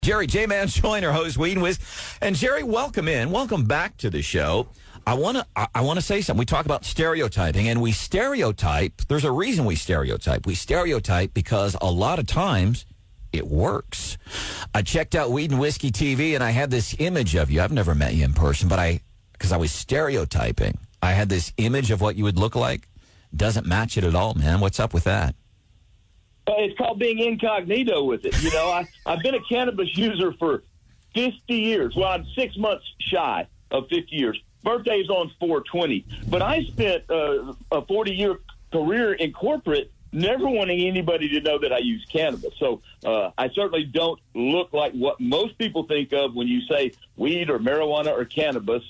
Jerry J-Man Joyner, host Weed and Whiz. And Jerry, welcome in. Welcome back to the show. I want to say something. We talk about stereotyping, and we stereotype. There's a reason we stereotype. We stereotype because a lot of times it works. I checked out Weed and Whiskey TV, and I had this image of you. I've never met you in person, but because I was stereotyping, I had this image of what you would look like. Doesn't match it at all, man. What's up with that? It's called being incognito with it. You know, I've been a cannabis user for 50 years. Well, I'm 6 months shy of 50 years. Birthday's on 4/20. But I spent a 40-year career in corporate never wanting anybody to know that I use cannabis. So I certainly don't look like what most people think of when you say weed or marijuana or cannabis.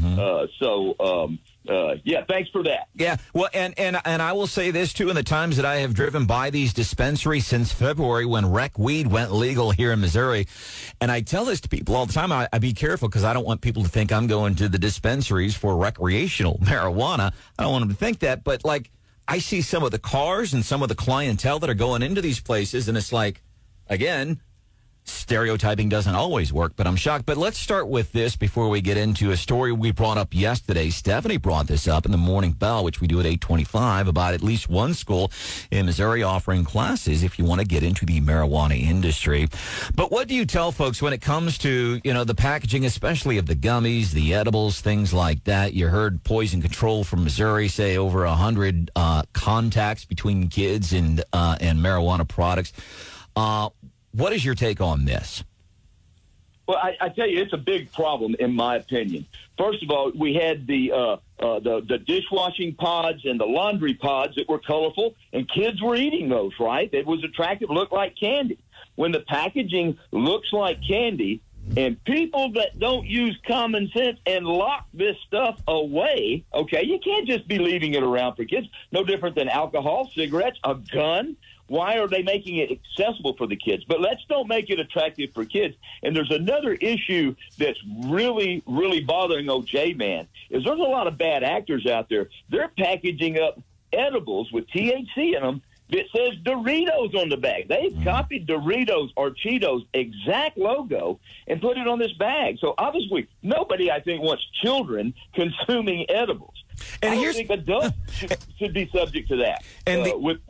Yeah, thanks for that. Yeah, well, and I will say this, too, in the times that I have driven by these dispensaries since February when rec weed went legal here in Missouri, and I tell this to people all the time, I be careful because I don't want people to think I'm going to the dispensaries for recreational marijuana. I don't want them to think that, but, like, I see some of the cars and some of the clientele that are going into these places, and it's like, again, stereotyping doesn't always work, but I'm shocked. But let's start with this before we get into a story we brought up yesterday. Stephanie brought this up in the Morning Bell, which we do at 8:25, about at least one school in Missouri offering classes if you want to get into the marijuana industry. But what do you tell folks when it comes to, the packaging, especially of the gummies, the edibles, things like that? You heard Poison Control from Missouri say over 100 contacts between kids and marijuana products. What is your take on this? Well, I tell you, it's a big problem, in my opinion. First of all, we had the dishwashing pods and the laundry pods that were colorful, and kids were eating those, right? It was attractive, looked like candy. When the packaging looks like candy, and people that don't use common sense and lock this stuff away, okay, you can't just be leaving it around for kids. No different than alcohol, cigarettes, a gun. Why are they making it accessible for the kids? But let's don't make it attractive for kids. And there's another issue that's really, really bothering old J-Man, is there's a lot of bad actors out there. They're packaging up edibles with THC in them that says Doritos on the bag. They've copied Doritos or Cheetos exact logo and put it on this bag. So obviously nobody, I think, wants children consuming edibles. And I think adults should be subject to that. And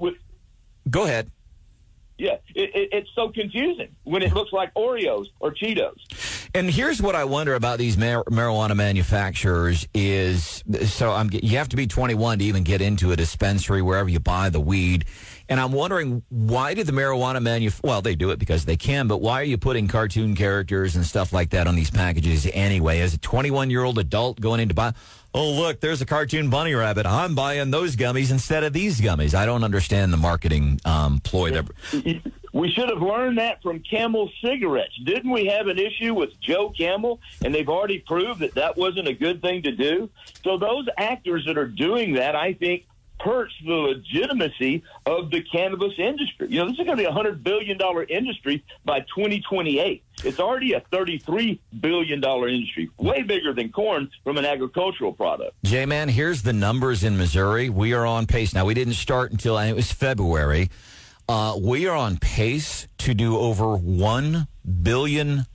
go ahead. Yeah, it's so confusing when it looks like Oreos or Cheetos. And here's what I wonder about these marijuana manufacturers is, you have to be 21 to even get into a dispensary wherever you buy the weed. And I'm wondering, why did the marijuana well, they do it because they can, but why are you putting cartoon characters and stuff like that on these packages anyway? As a 21-year-old adult going in to buy, oh, look, there's a cartoon bunny rabbit. I'm buying those gummies instead of these gummies. I don't understand the marketing ploy there. We should have learned that from Camel cigarettes. Didn't we have an issue with Joe Camel, and they've already proved that wasn't a good thing to do? So those actors that are doing that, I think, hurts the legitimacy of the cannabis industry. This is going to be a $100 billion industry by 2028. It's already a $33 billion industry, way bigger than corn from an agricultural product. J-Man, here's the numbers in Missouri. We are on pace. Now, we didn't start until it was February. We are on pace to do over $1 billion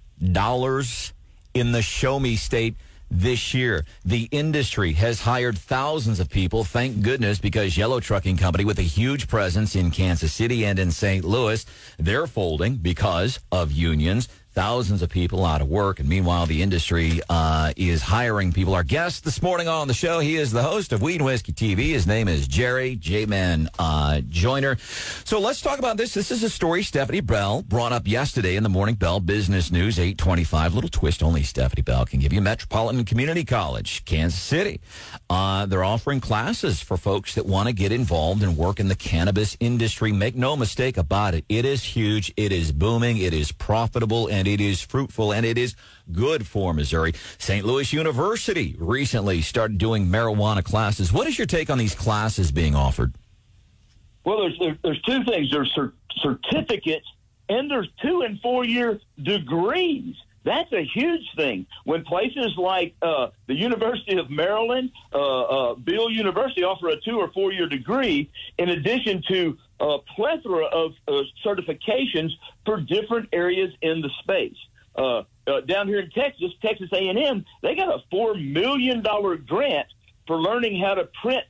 in the Show Me State this year. The industry has hired thousands of people, thank goodness, because Yellow Trucking Company, with a huge presence in Kansas City and in St. Louis, they're folding because of unions. Thousands of people out of work, and meanwhile, the industry is hiring people. Our guest this morning on the show, he is the host of Weed and Whiskey TV. His name is Jerry J-Man Joyner. So let's talk about this. This is a story Stephanie Bell brought up yesterday in the Morning Bell Business News, 8:25. Little twist only Stephanie Bell can give you. Metropolitan Community College, Kansas City. They're offering classes for folks that want to get involved and work in the cannabis industry. Make no mistake about it. It is huge. It is booming. It is profitable, and it is fruitful, and it is good for Missouri. St. Louis University recently started doing marijuana classes. What is your take on these classes being offered? Well, there's two things. There's certificates, and there's 2- and 4-year degrees That's a huge thing. When places like the University of Maryland, Bill University offer a 2 or 4 year degree in addition to a plethora of certifications for different areas in the space. Down here in Texas, Texas A&M, they got a $4 million grant for learning how to print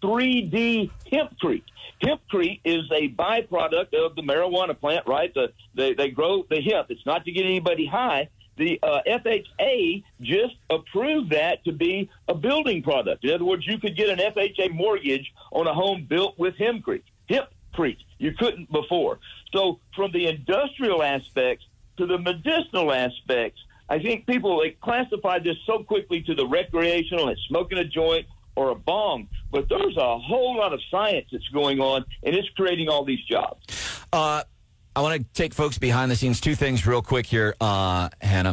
3D hempcrete. Hempcrete is a byproduct of the marijuana plant, right? They grow the hemp. It's not to get anybody high. The FHA just approved that to be a building product. In other words, you could get an FHA mortgage on a home built with hempcrete. You couldn't before. So from the industrial aspects to the medicinal aspects, I think people classify this so quickly to the recreational and smoking a joint or a bong, but there's a whole lot of science that's going on, and it's creating all these jobs. I want to take folks behind the scenes. Two things real quick here, Hannah.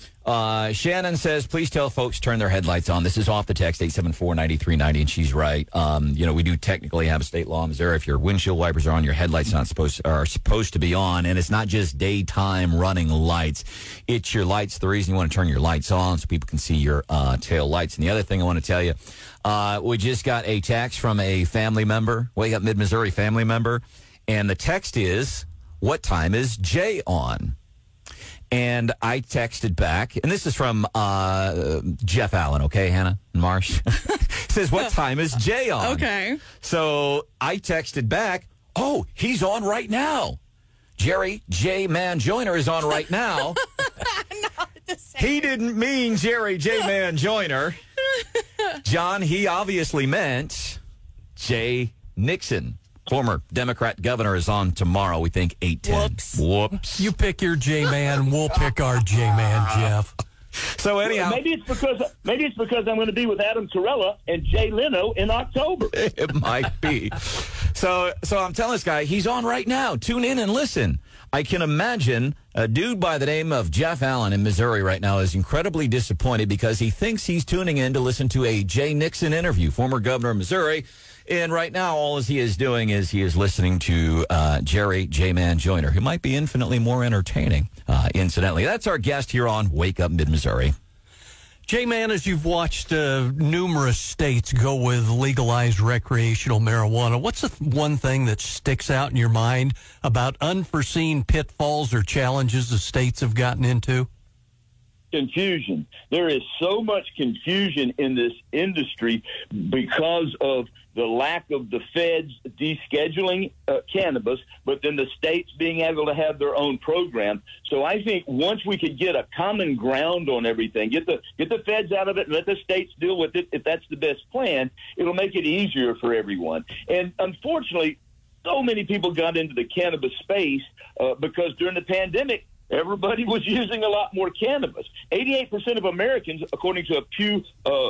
Shannon says, please tell folks turn their headlights on. This is off the text, 874-9390, and she's right. We do technically have a state law in Missouri. If your windshield wipers are on, your headlights are supposed to be on, and it's not just daytime running lights. It's your lights. The reason you want to turn your lights on so people can see your tail lights. And the other thing I want to tell you, we just got a text from a family member, Wake Up Mid-Missouri family member, and the text is, what time is Jay on? And I texted back, and this is from Jeff Allen, okay, Hannah and Marsh? Says, what time is Jay on? Okay. So I texted back, oh, he's on right now. Jerry J. Man Joyner is on right now. Not the same. He didn't mean Jerry J. Man Joyner. John, he obviously meant Jay Nixon. Former Democrat governor is on tomorrow, we think, 8:10. Whoops. You pick your J-Man, we'll pick our J-Man, Jeff. So anyhow, maybe it's because I'm going to be with Adam Carolla and Jay Leno in October. It might be. So I'm telling this guy, he's on right now. Tune in and listen. I can imagine a dude by the name of Jeff Allen in Missouri right now is incredibly disappointed because he thinks he's tuning in to listen to a Jay Nixon interview, former governor of Missouri. And right now, all he is doing is he is listening to Jerry J-Man Joyner, who might be infinitely more entertaining, incidentally. That's our guest here on Wake Up Mid-Missouri. J-Man, as you've watched numerous states go with legalized recreational marijuana, what's the one thing that sticks out in your mind about unforeseen pitfalls or challenges the states have gotten into? Confusion. There is so much confusion in this industry because of the lack of the feds descheduling cannabis, but then the states being able to have their own program. So I think once we could get a common ground on everything, get the feds out of it and let the states deal with it, if that's the best plan, it'll make it easier for everyone. And unfortunately, so many people got into the cannabis space because during the pandemic, everybody was using a lot more cannabis. 88% of Americans, according to a Pew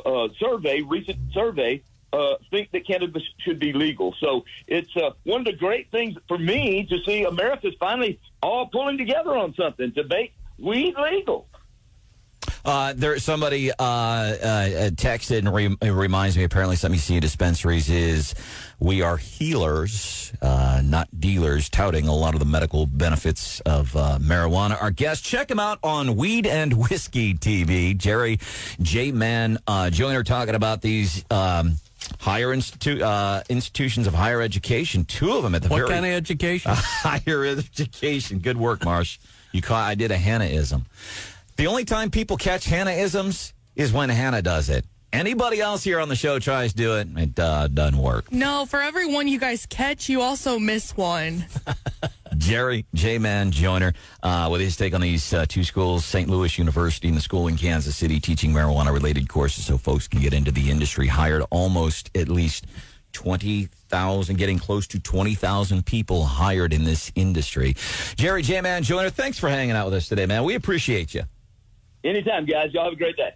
recent survey, think that cannabis should be legal. So it's one of the great things for me to see America's finally all pulling together on something to make weed legal. Somebody texted and it reminds me, apparently something you see in dispensaries is we are healers, not dealers, touting a lot of the medical benefits of marijuana. Our guest, check him out on Weed and Whiskey TV. Jerry J-Man Joyner talking about these higher institutions of higher education. Two of them at the What kind of education? Higher education. Good work, Marsh. I did a Hannah-ism. The only time people catch Hannah-isms is when Hannah does it. Anybody else here on the show tries to do it, it doesn't work. No, for every one you guys catch, you also miss one. Jerry J-Man Joyner with his take on these two schools, St. Louis University and the school in Kansas City, teaching marijuana-related courses so folks can get into the industry. Hired almost at least 20,000, getting close to 20,000 people hired in this industry. Jerry J-Man Joyner, thanks for hanging out with us today, man. We appreciate you. Anytime, guys. Y'all have a great day.